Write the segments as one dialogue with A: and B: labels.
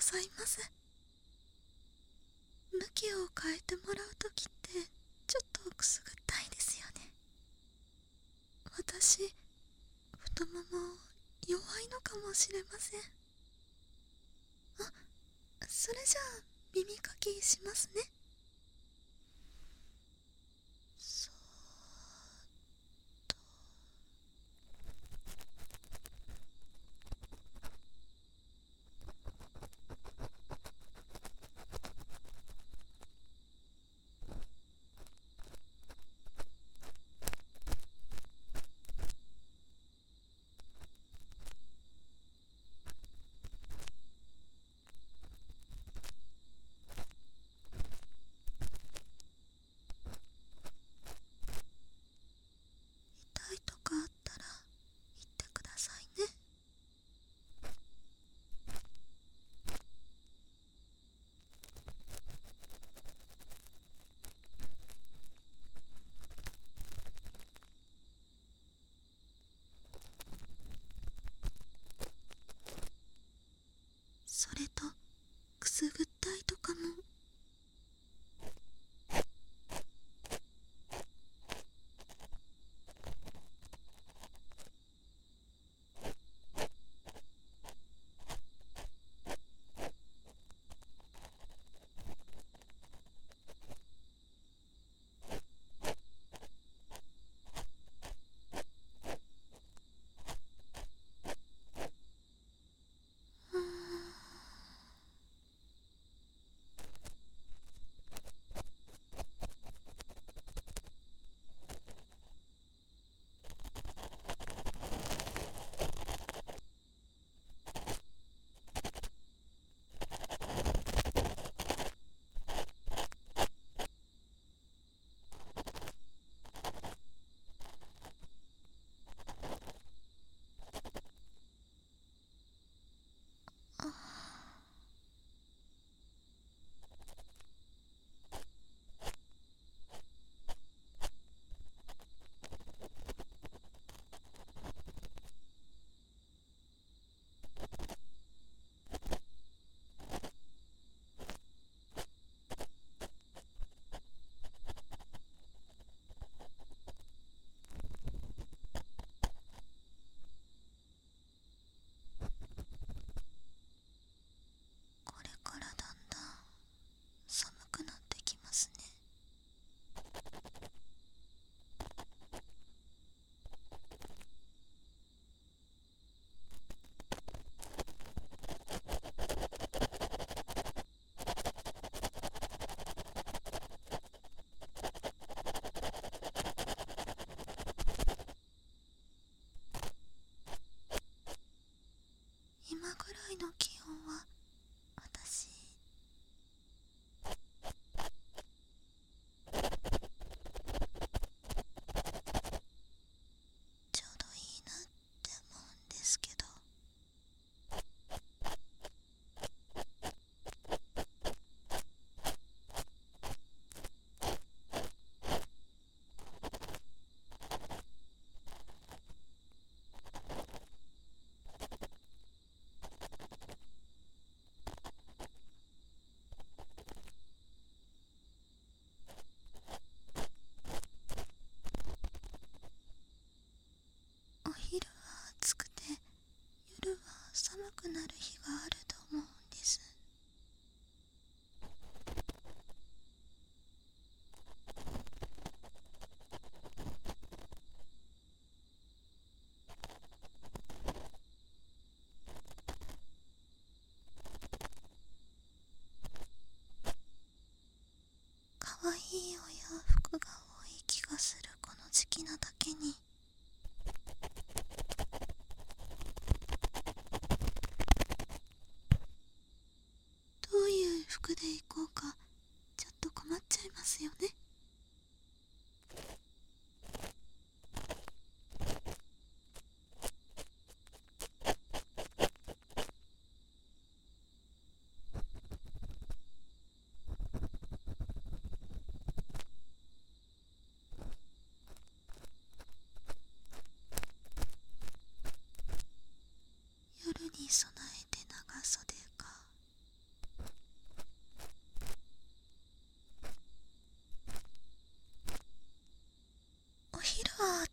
A: ざいます。向きを変えてもらうときってちょっとくすぐったいですよね。私、太もも弱いのかもしれません。あ、それじゃあ耳かきしますね。そーっと。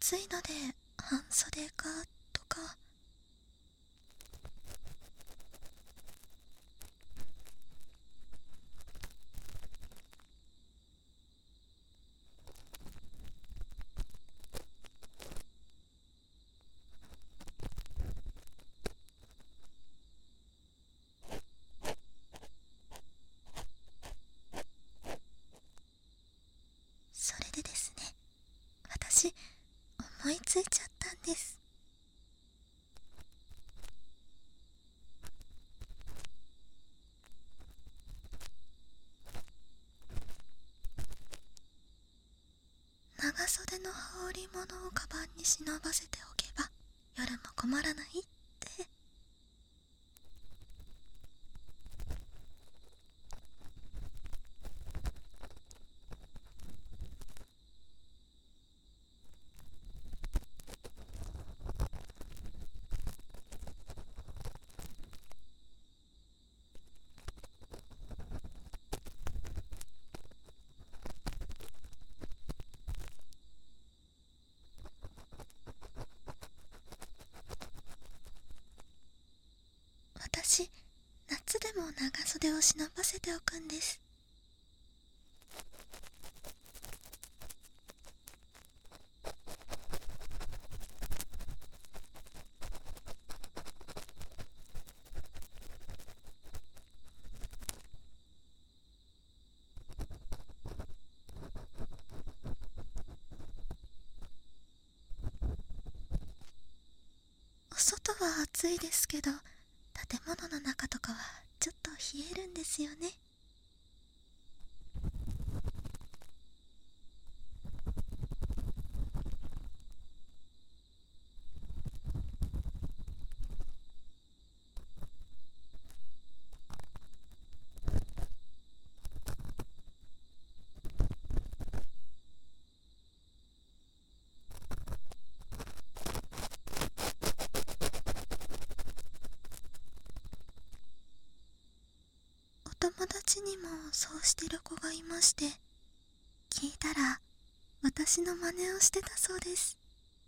A: 暑いので半袖かとか。それでですね、私思いついちゃったんです。長袖の羽織物をカバンに忍ばせておけば夜も困らないって。私、夏でも長袖を忍ばせておくんです。お外は暑いですけど、建物の中とかはちょっと冷えるんですよね。お友達にもそうしてる子がいまして、聞いたら私の真似をしてたそうです。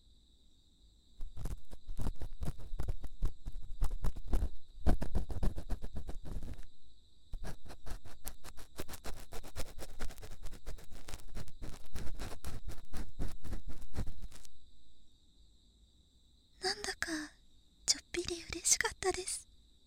A: なんだかちょっぴり嬉しかったです。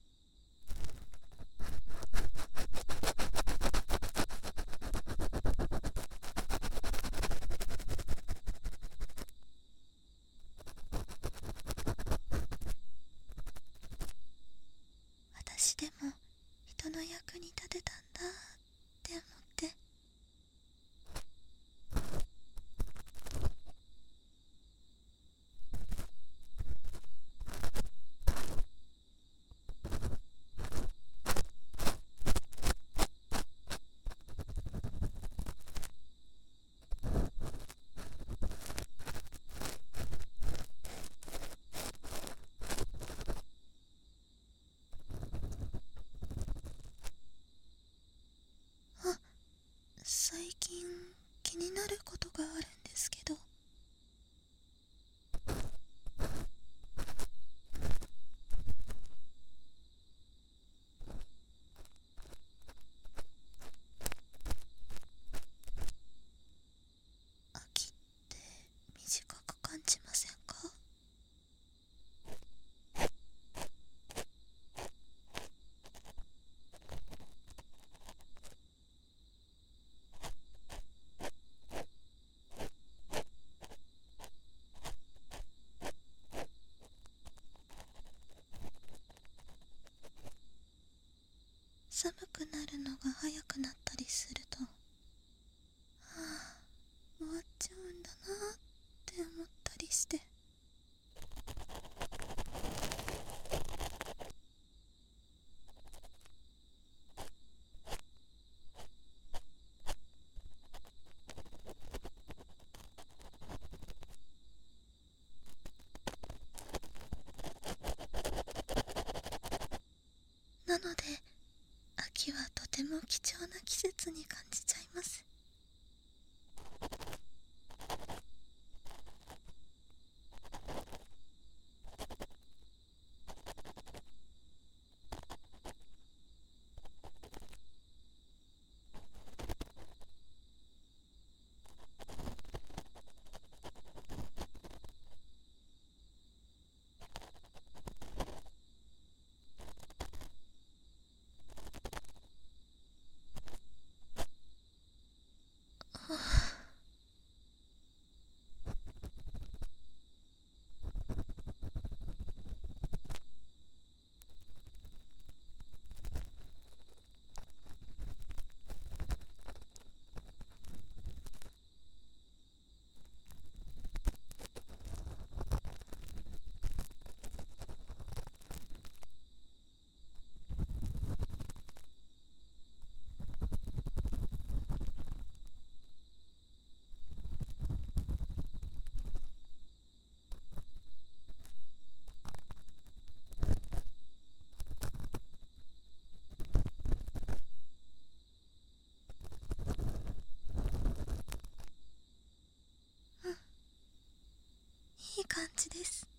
A: 私でも人の役に立てたんだって思って。あ、最近気になることがあるんですけど。秋って短く感じませんか？寒くなるのが早くなったりすると、終わっちゃうんだなって思ったりして。なので秋はとても貴重な季節に感じちゃいます。 です。